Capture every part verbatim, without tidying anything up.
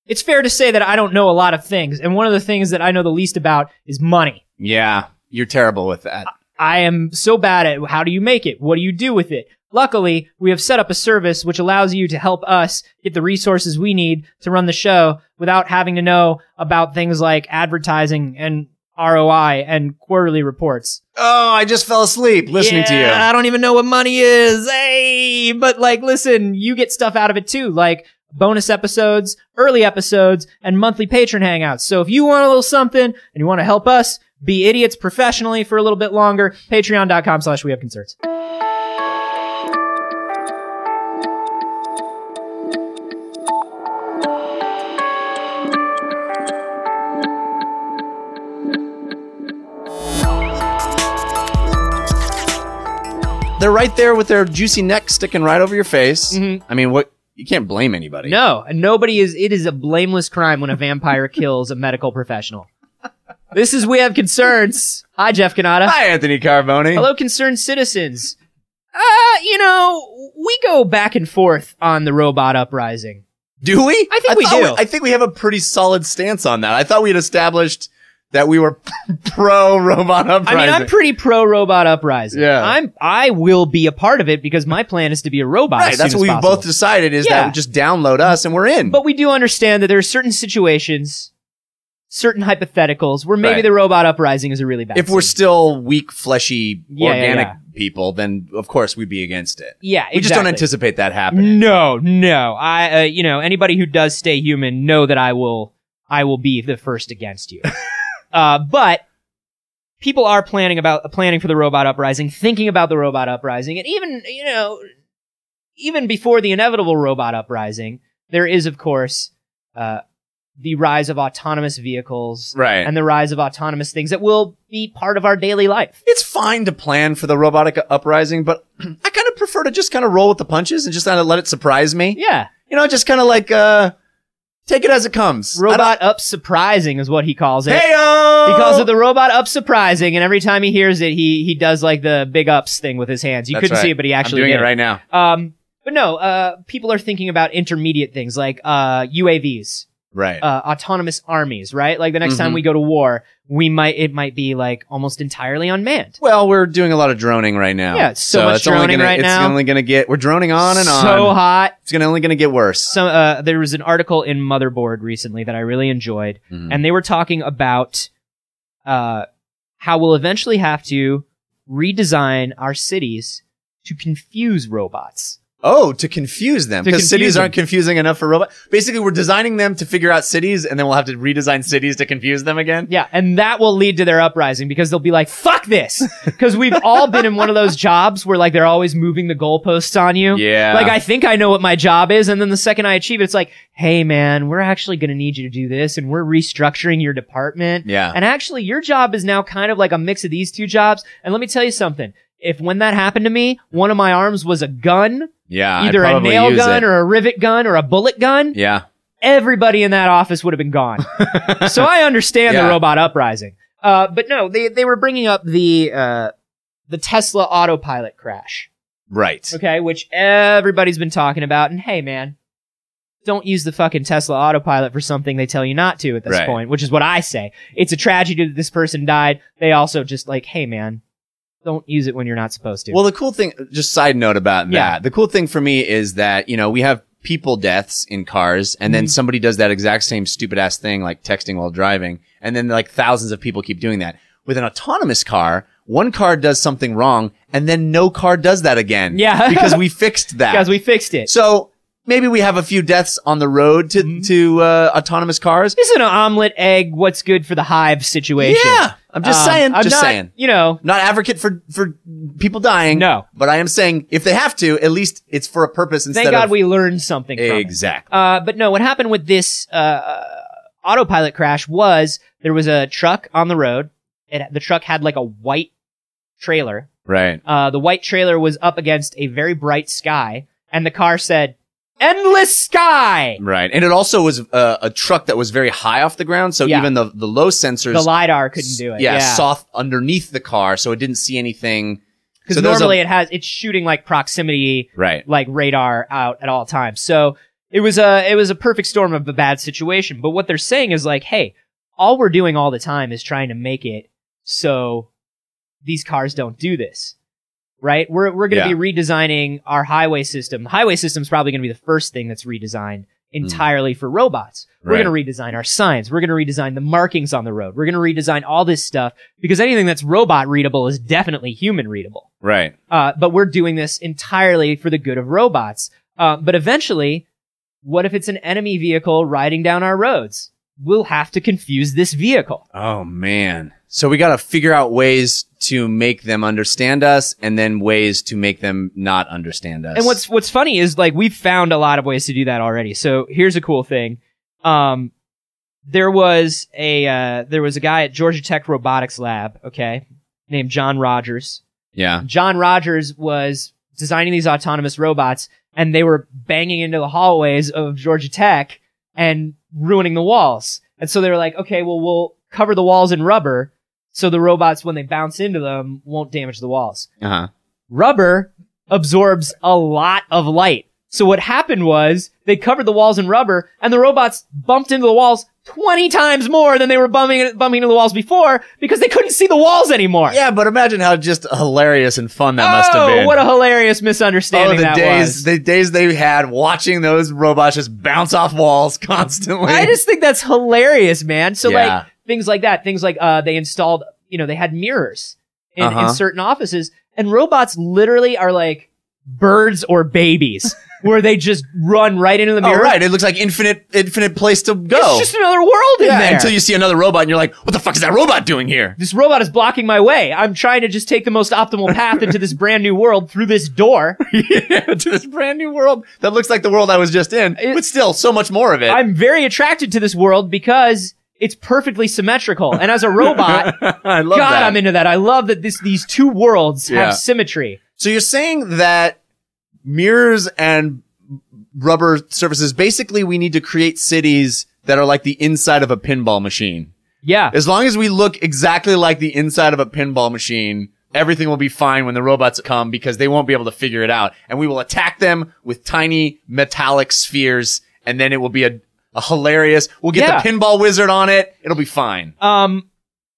it's fair to say that I don't know a lot of things. And one of the things that I know the least about is money. Yeah, you're terrible with that. I am so bad at how do you make it? What do you do with it? Luckily, we have set up a service which allows you to help us get the resources we need to run the show without having to know about things like advertising and R O I and quarterly reports. Oh, I just fell asleep listening yeah, to you. I don't even know what money is. Hey, but like, listen, you get stuff out of it too, like bonus episodes, early episodes, and monthly patron hangouts. So if you want a little something and you want to help us be idiots professionally for a little bit longer, patreon.com slash we have concerts. They're right there with their juicy neck sticking right over your face. Mm-hmm. I mean, what? You can't blame anybody. No, and nobody is, it is a blameless crime when a vampire kills a medical professional. This is We Have Concerns. Hi, Jeff Cannata. Hi, Anthony Carboni. Hello, concerned citizens. Uh, you know, we go back and forth on the robot uprising. Do we? I think we thought do. I think we have a pretty solid stance on that. I thought we had established that we were pro robot uprising. I mean, I'm pretty pro robot uprising. Yeah. I'm, I will be a part of it because my plan is to be a robot. Right, as that's soon what as we've possible. both decided is Yeah. that just download us and we're in. But we do understand that there are certain situations, certain hypotheticals where maybe Right. the robot uprising is a really bad if we're scene. still weak, fleshy, Yeah, yeah, organic yeah. people, then of course we'd be against it. Yeah, We just don't exactly. anticipate that happening. No, no. I, uh, you know, anybody who does stay human know that I will, I will be the first against you. uh, but people are planning about planning for the robot uprising, thinking about the robot uprising, and even, you know, even before the inevitable robot uprising, there is, of course, uh, the rise of autonomous vehicles, Right. and the rise of autonomous things that will be part of our daily life. It's fine to plan for the robotic uprising, but I kind of prefer to just kind of roll with the punches and just kind of let it surprise me. Yeah, You know, just kind of like, uh, take it as it comes. robot up surprising is what he calls it. Hey-o! He calls it the robot up surprising, and every time he hears it, he he does like the big ups thing with his hands. You That's couldn't right. see it, but he actually I'm doing did it right now. Um, but no, uh, people are thinking about intermediate things like uh U A Vs, Right. uh, autonomous armies, right? Like the next time Mhm. we go to war, we might it might be like almost entirely unmanned. Well, we're doing a lot of droning right now. Yeah, so much it's only droning gonna, right it's now. only going to get, we're droning on and on. So hot. It's gonna, only going to get worse. So uh, there was an article in Motherboard recently that I really enjoyed, Mhm. and they were talking about uh how we'll eventually have to redesign our cities to confuse robots. Oh, to confuse them. To Because confuse cities them. aren't confusing enough for robots. Basically, we're designing them to figure out cities, and then we'll have to redesign cities to confuse them again. Yeah, and that will lead to their uprising because they'll be like, fuck this! Because we've all been in one of those jobs where like they're always moving the goalposts on you. Yeah. Like, I think I know what my job is, and then the second I achieve it, it's like, hey man, we're actually gonna need you to do this, and we're restructuring your department. Yeah. And actually, your job is now kind of like a mix of these two jobs. And let me tell you something. If when that happened to me, one of my arms was a gun, Yeah. I'd either a probably nail use gun it. or a rivet gun or a bullet gun, Yeah. everybody in that office would have been gone. So I understand Yeah. the robot uprising. Uh, but no, they, they were bringing up the, uh, the Tesla autopilot crash. Right. Okay. Which everybody's been talking about. And hey, man, don't use the fucking Tesla autopilot for something they tell you not to at this Right. point, which is what I say. It's a tragedy that this person died. They also just like, hey, man, don't use it when you're not supposed to. Well, the cool thing, just side note about Yeah. that. The cool thing for me is that, you know, we have people deaths in cars, and then Mhm. somebody does that exact same stupid ass thing, like texting while driving, and then like thousands of people keep doing that. With an autonomous car, one car does something wrong, and then no car does that again. Yeah. Because we fixed that. Because we fixed it. So maybe we have a few deaths on the road to, Mhm. to, uh, autonomous cars. This is an omelet, egg, what's good for the hive situation. Yeah. I'm just Um, saying. I'm just not, saying. You know, Not advocate for, for people dying. No. But I am saying if they have to, at least it's for a purpose instead thank God of. we learned something from it. Exactly. Uh, but no, what happened with this uh, autopilot crash was there was a truck on the road. It, the truck had like a white trailer. Right. Uh, the white trailer was up against a very bright sky, and the car said, "Endless sky!" Right. And it also was uh, a truck that was very high off the ground, so Yeah. even the, the low sensors. The LiDAR couldn't do it. Yeah, Yeah. saw underneath the car, so it didn't see anything. Because So there's normally a- it has, it's shooting like proximity, Right. like radar out at all times. So it was a it was a perfect storm of a bad situation. But what they're saying is like, hey, all we're doing all the time is trying to make it so these cars don't do this, right? We're we're going to Yeah. be redesigning our highway system. The highway system is probably going to be the first thing that's redesigned entirely for robots. We're Right. going to redesign our signs. We're going to redesign the markings on the road. We're going to redesign all this stuff because anything that's robot readable is definitely human readable. Right. Uh, but we're doing this entirely for the good of robots. Uh, but eventually, what if it's an enemy vehicle riding down our roads? We'll have to confuse this vehicle. Oh man. So we got to figure out ways to make them understand us and then ways to make them not understand us. And what's what's funny is like we've found a lot of ways to do that already. So here's a cool thing. Um, there was a uh, there was a guy at Georgia Tech Robotics Lab, okay, named John Rogers. Yeah. John Rogers was designing these autonomous robots, and they were banging into the hallways of Georgia Tech and ruining the walls. And so they were like, okay, well, we'll cover the walls in rubber so the robots, when they bounce into them, won't damage the walls. Uh-huh. Rubber absorbs a lot of light. So what happened was they covered the walls in rubber, and the robots bumped into the walls twenty times more than they were bumping bumping into the walls before because they couldn't see the walls anymore. Yeah, but imagine how just hilarious and fun that must have Oh, been. what a hilarious misunderstanding Oh, the that days, was. the days they had watching those robots just bounce off walls constantly. I just think that's hilarious, man. So Yeah. like things like that, things like uh they installed, you know, they had mirrors in, Uh-huh. in certain offices, and robots literally are like birds or babies where they just run right into the Oh, mirror. right. It looks like infinite, infinite place to go. It's just another world in yeah, there. until you see another robot and you're like, what the fuck is that robot doing here? This robot is blocking my way. I'm trying to just take the most optimal path into this brand new world through this door. Yeah, to this brand new world that looks like the world I was just in, It- but still so much more of it. I'm very attracted to this world because it's perfectly symmetrical. And as a robot, I love God, that. I'm into that. I love that this these two worlds Yeah. have symmetry. So you're saying that mirrors and rubber surfaces, basically we need to create cities that are like the inside of a pinball machine. Yeah. As long as we look exactly like the inside of a pinball machine, everything will be fine when the robots come because they won't be able to figure it out. And we will attack them with tiny metallic spheres, and then it will be a, a hilarious, we'll get Yeah. the pinball wizard on it. It'll be fine. Um,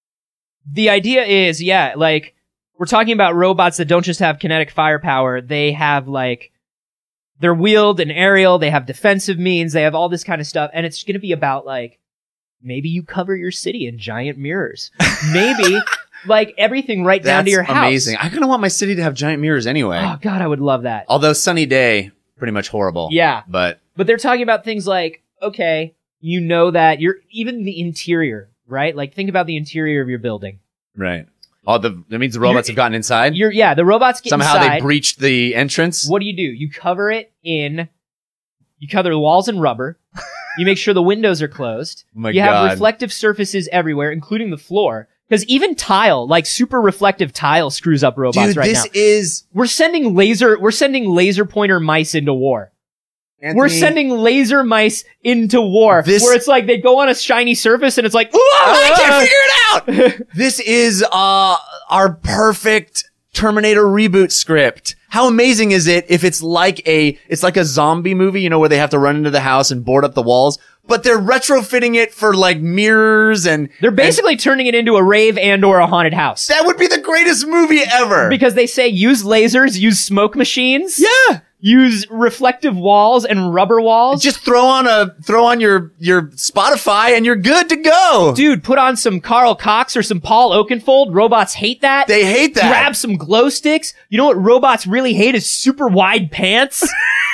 the idea is, yeah, like, we're talking about robots that don't just have kinetic firepower. They have, like, they're wheeled and aerial. They have defensive means. They have all this kind of stuff. And it's going to be about, like, maybe you cover your city in giant mirrors. Maybe, like, everything right down to your house. amazing. I kind of want my city to have giant mirrors anyway. Oh, God, I would love that. Although sunny day, pretty much horrible. Yeah. But But they're talking about things like, okay, you know that you're, even the interior, right? Like, think about the interior of your building. right. All the that means the robots You're- have gotten inside. You're, yeah, the robots get Somehow inside. they breached the entrance. What do you do? You cover it in, you cover the walls in rubber. You make sure the windows are closed. Oh my you have God. reflective surfaces everywhere, including the floor. Because even tile, like super reflective tile, screws up robots Dude, right this now. is We're sending laser, we're sending laser pointer mice into war. Anthony, We're sending laser mice into war. This- where it's like they go on a shiny surface and it's like, I can't figure it out. This is uh our perfect Terminator reboot script. How amazing is it if it's like a it's like a zombie movie, you know, where they have to run into the house and board up the walls, but they're retrofitting it for like mirrors and They're basically turning it into a rave and or a haunted house. that would be the greatest movie ever. Because they say use lasers, use smoke machines. yeah. Use reflective walls and rubber walls. Just throw on a throw on your your Spotify and you're good to go. Dude, put on some Carl Cox or some Paul Oakenfold. Robots hate that. They hate that. Grab some glow sticks. You know what robots really hate is super wide pants.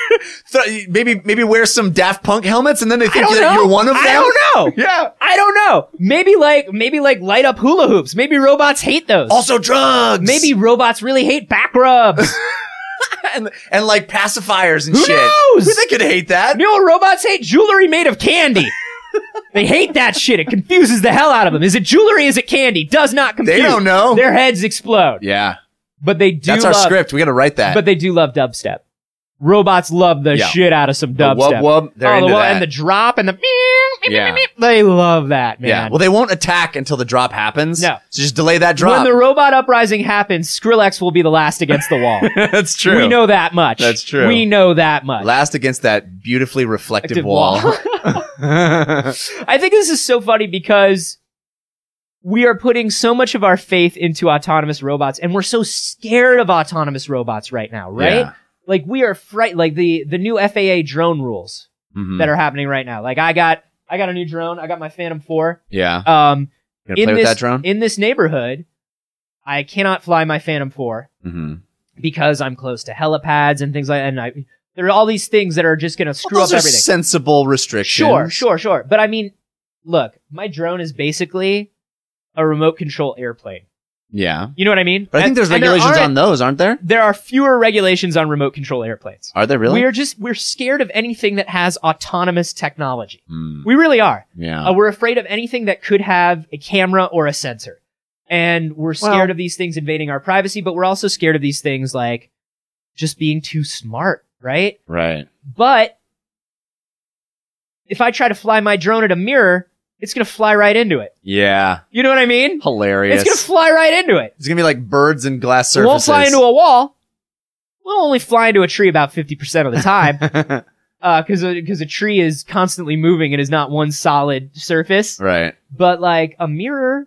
Th- maybe maybe wear some Daft Punk helmets and then they I think don't that know. you're one of them. I don't know. Yeah. I don't know. Maybe like maybe like light up hula hoops. Maybe robots hate those. Also drugs. Maybe robots really hate back rubs. and and like pacifiers and Who shit. knows? Who they could hate that? You know what robots hate? Jewelry made of candy. They hate that shit. It confuses the hell out of them. Is it jewelry? Is it candy? Does not compute. They don't know. Their heads explode. Yeah. But they do That's love, our script. We got to write that. But they do love dubstep. Robots love the Yeah. shit out of some The dubstep. wub wub, they're oh, into the wub- that. and the drop and the Yeah. they love that, man. Yeah. Well, they won't attack until the drop happens. No. So just delay that drop. When the robot uprising happens, Skrillex will be the last against the wall. That's true. We know that much. That's true. We know that much. Last against that beautifully reflective Active wall. I think this is so funny because we are putting so much of our faith into autonomous robots, and we're so scared of autonomous robots right now, right? Yeah. Like we are fright. Like the the new F A A drone rules Mhm. that are happening right now. Like I got I got a new drone. I got my Phantom four. Yeah. Um, You gonna in play this with that drone? in this neighborhood, I cannot fly my Phantom four Mm-hmm. because I'm close to helipads and things like that. And I, there are all these things that are just going to screw Well, those up are everything. sensible restrictions. Sure, sure, sure. But I mean, look, my drone is basically a remote control airplane. Yeah. You know what I mean? But I think And- there's and there regulations aren't- on those, aren't there? There are fewer regulations on remote control airplanes. Are there really? We are just, we're scared of anything that has autonomous technology. Mm, We really are. yeah. Uh, we're afraid of anything that could have a camera or a sensor. And we're scared Well- of these things invading our privacy, but we're also scared of these things like just being too smart, right? right. But if I try to fly my drone at a mirror, it's going to fly right into it. Yeah. You know what I mean? Hilarious. It's going to fly right into it. It's gonna be like birds and glass It surfaces. won't fly into a wall. We'll only fly into a tree about fifty percent of the time. Because uh, because a tree is constantly moving and is not one solid surface. right. But like a mirror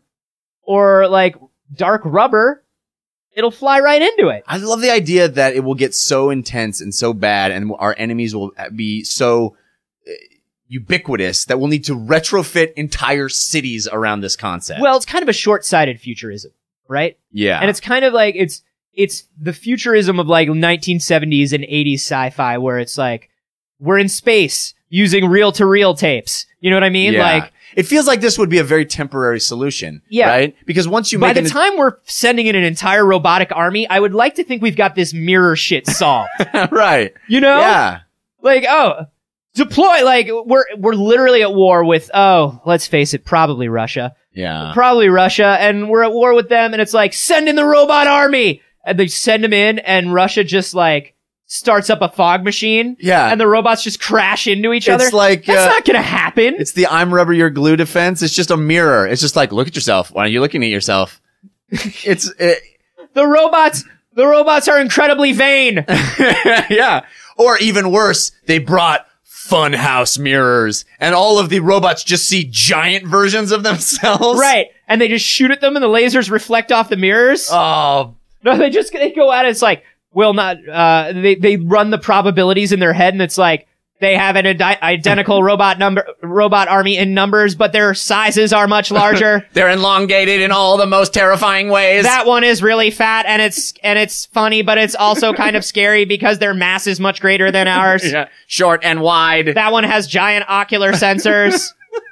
or like dark rubber, it'll fly right into it. I love the idea that it will get so intense and so bad, and our enemies will be so uh, ubiquitous that we'll need to retrofit entire cities around this concept. Well, it's kind of a short-sighted futurism, right? yeah. And it's kind of like it's it's the futurism of like nineteen seventies and eighties sci-fi where it's like we're in space using reel-to-reel tapes. You know what I mean? Yeah. Like it feels like this would be a very temporary solution. Yeah. Right? Because once you by make the an- time we're sending in an entire robotic army, I would like to think we've got this mirror shit solved. right. You know? Yeah. Like, oh, deploy. Like, we're we're literally at war with, oh, let's face it, probably Russia. Yeah. Probably Russia, and we're at war with them, and it's like, send in the robot army! And they send them in, and Russia just, like, starts up a fog machine, Yeah. and the robots just crash into each other. It's like That's uh, not gonna happen. it's the I'm rubber your glue defense. It's just a mirror. It's just like, look at yourself. Why are you looking at yourself? it's it, The robots, the robots are incredibly vain. yeah. Or even worse, they brought funhouse mirrors, and all of the robots just see giant versions of themselves. Right. And they just shoot at them, and the lasers reflect off the mirrors. Oh, No, they just they go at it. It's like, well, not. Uh, they they run the probabilities in their head, and it's like they have an adi- identical robot number robot army in numbers, but their sizes are much larger. they're elongated in all the most terrifying ways. That one is really fat, and it's and it's funny, but it's also kind of scary because their mass is much greater than ours. yeah. Short and wide. That one has giant ocular sensors,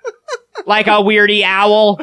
like a weirdy owl.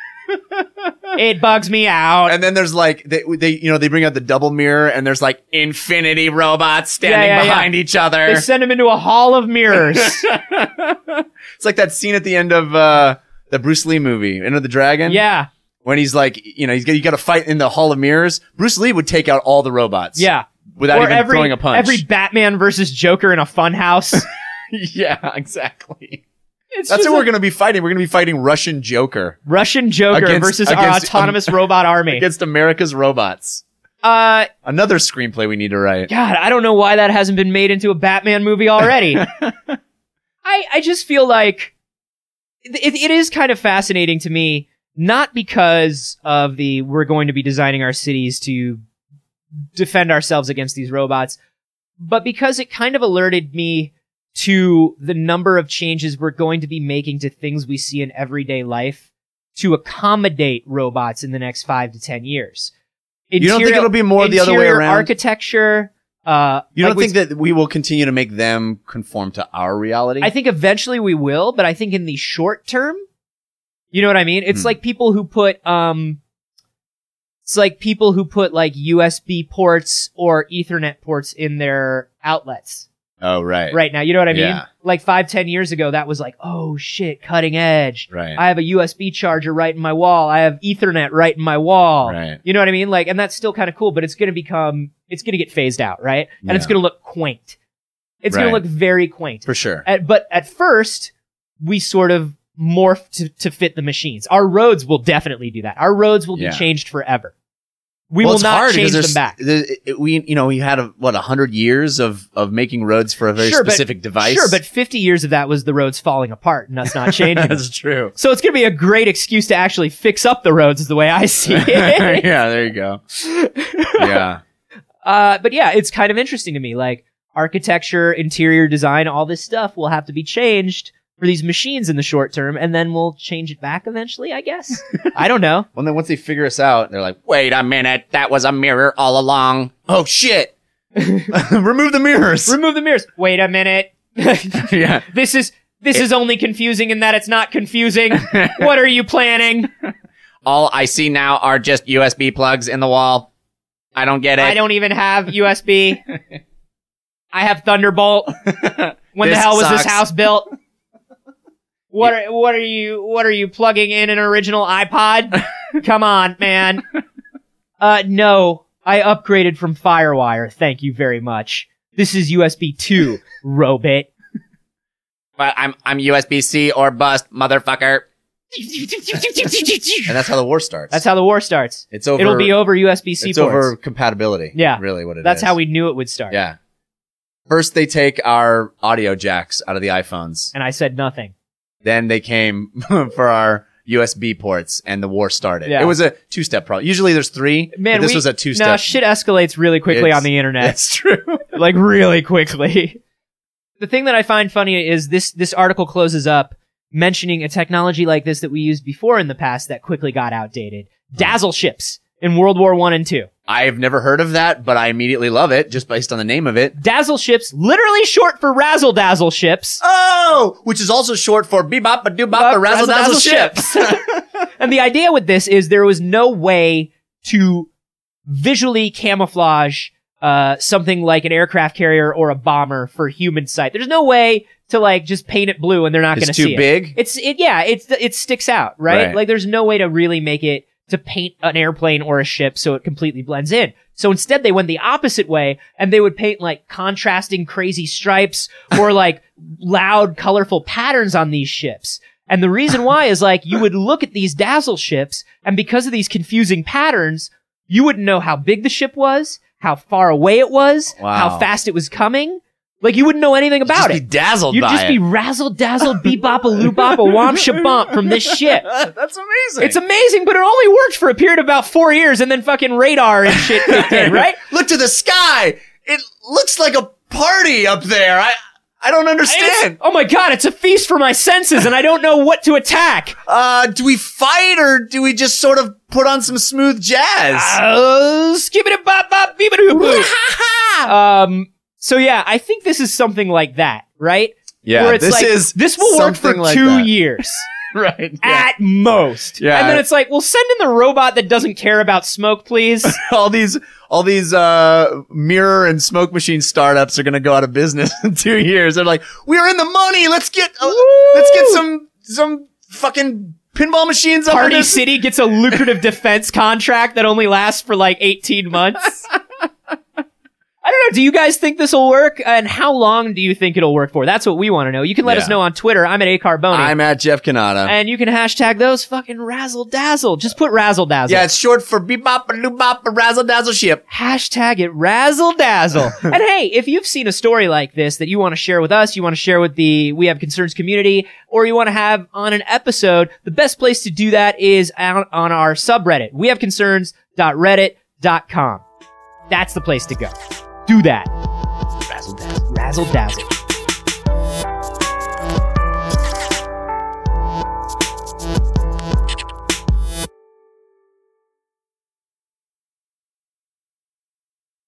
It bugs me out. And then there's like they, they you know they bring out the double mirror, and there's like infinity robots standing Yeah, yeah, yeah. behind each other. They send him into a hall of mirrors. It's like that scene at the end of uh the Bruce Lee movie, Enter the Dragon. Yeah, When he's like, you know, he's got you got to fight in the Hall of Mirrors. Bruce Lee would take out all the robots. yeah. Without Or even every, throwing a punch. Every Batman versus Joker in a funhouse. yeah, exactly. It's That's just what we're like going to be fighting. We're going to be fighting Russian Joker Russian Joker Against- versus our against, um, autonomous robot army. against America's robots. Uh, Another screenplay we need to write. God, I don't know why that hasn't been made into a Batman movie already. I I just feel like it, it is kind of fascinating to me, not because of the we're going to be designing our cities to defend ourselves against these robots, but because it kind of alerted me to the number of changes we're going to be making to things we see in everyday life to accommodate robots in the next five to ten years. You don't think it'll be more the other way interior around? architecture. Uh, You like don't we- think that we will continue to make them conform to our reality? I think eventually we will, but I think in the short term, you know what I mean? It's Hmm. like people who put, um, it's like people who put like U S B ports or Ethernet ports in their outlets oh, right. right now. You know what I mean? Yeah. Like five, ten years ago, that was like, oh shit, cutting edge. Right. I have a U S B charger right in my wall. I have Ethernet right in my wall. Right. You know what I mean? Like, and that's still kind of cool, but it's going to become, it's going to get phased out, right? And it's Yeah. going to look quaint. It's Right. going to look very quaint. For sure. At, but at first, we sort of morph to, to fit the machines. Our roads will definitely do that. Our roads will Yeah. be changed forever. We well, will it's not hard change because them back. the- it- we, you know, we had a, what a hundred years of of making roads for a very Sure, but- specific device. Sure, but fifty years of that was the roads falling apart and us not changing them. that's true. So it's going to be a great excuse to actually fix up the roads is the way I see it. Yeah, there you go. Yeah, uh, but yeah, it's kind of interesting to me. Like architecture, interior design, all this stuff will have to be changed for these machines in the short term, and then we'll change it back eventually, I guess. I don't know. well, then once they figure us out, they're like, "Wait a minute, that was a mirror all along." Oh shit! Remove the mirrors. Remove the mirrors. Wait a minute. yeah. This is this is only confusing in that it's not confusing. What are you planning? All I see now are just U S B plugs in the wall. I don't get it. I don't even have U S B. I have Thunderbolt. When This the hell was sucks. this house built? What are what are you what are you plugging in an original iPod? Come on, man. Uh no, I upgraded from FireWire. Thank you very much. This is U S B two, robot. But I'm I'm U S B C or bust, motherfucker. And that's how the war starts. That's how the war starts. it's over. It'll be over U S B C It's ports. over compatibility. Yeah. really, what it is. That's how we knew it would start. Yeah. First, they take our audio jacks out of the iPhones. And I said nothing. Then they came for our U S B ports, and the war started. Yeah. It was a two-step problem. Usually, there's three. Man, but this we, was a two-step. No, shit escalates really quickly It's- on the internet. That's true. Like really quickly. The thing that I find funny is this this article closes up mentioning a technology like this that we used before in the past that quickly got outdated. Dazzle ships in World War One and Two. I've never heard of that, but I immediately love it just based on the name of it. Dazzle ships, literally short for razzle dazzle ships. Oh, which is also short for bebop a doobop Uh, a razzle dazzle ship. And the idea with this is there was no way to visually camouflage uh, something like an aircraft carrier or a bomber for human sight. There's no way to like just paint it blue and they're not going to It's see too it. big. It's it yeah, it's it sticks out, right? Right. Like there's no way to really make it to paint an airplane or a ship so it completely blends in. So instead they went the opposite way and they would paint like contrasting crazy stripes or like loud colorful patterns on these ships. And the reason why is like you would look at these dazzle ships and because of these confusing patterns, you wouldn't know how big the ship was, how far away it was, Wow. how fast it was coming. Like you wouldn't know anything about just it. be dazzled You'd by just it. be razzle dazzle bebop a loobop a womp shabomp from this shit. That's amazing. It's amazing, but it only worked for a period of about four years and then fucking radar and shit kicked in, right? Look to the sky. It looks like a party up there. I I don't understand. It's- oh my god, it's a feast for my senses and I don't know what to attack. Uh, do we fight or do we just sort of put on some smooth jazz? Uh, skip it bop bop beep it Um, so yeah, I think this is something like that, right? Yeah, Where it's this like, is this will work for something like two that. years. right. At most. Yeah. And then it's like, well, send in the robot that doesn't care about smoke, please. all these all these uh mirror and smoke machine startups are going to go out of business in two years. They're like, "We're in the money. Let's get uh, let's get some some fucking pinball machines up in Party this." City gets a lucrative defense contract that only lasts for like eighteen months. I don't know. Do you guys think this will work? And how long do you think it'll work for? That's what we want to know. You can let Yeah. us know on Twitter. I'm at A Carboni. I'm at Jeff Canada. And you can hashtag those fucking razzle dazzle. Just put razzle dazzle. Yeah, it's short for bebop a loobop a razzle dazzle ship. Hashtag it razzle dazzle. And hey, if you've seen a story like this that you want to share with us, you want to share with the We Have Concerns community, or you want to have on an episode, the best place to do that is out on our subreddit, we have concerns dot reddit dot com. That's the place to go. Do that. Razzle dazzle. Razzle dazzle.